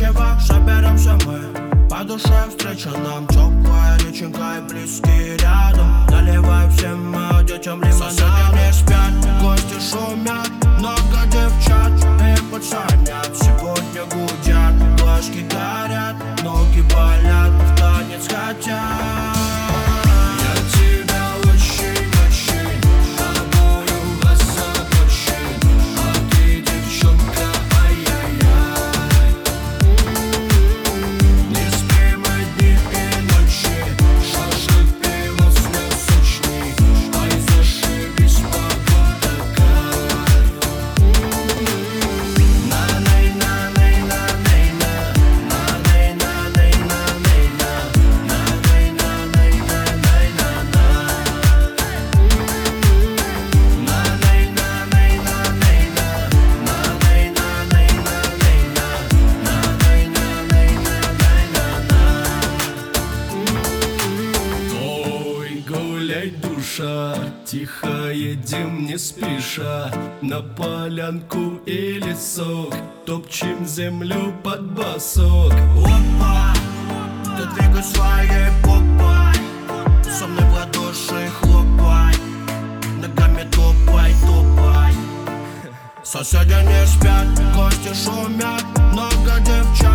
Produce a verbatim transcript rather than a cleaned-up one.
налево, соберемся мы. По душе встреча нам теплая реченька и близкие рядом. Наливай всем мы детям лимонад. Соседи не спят, гости шумят, много девчат и пацанят. Сегодня гудят, глазки горят, ноги болят, в танец хотят. Душа, тихо едем не спеша на полянку и лесок, топчем землю под босок. Опа, ты двигай своей попой, со мной в ладоши хлопай, ногами топай, топай. Соседи не спят, гости шумят, много девчат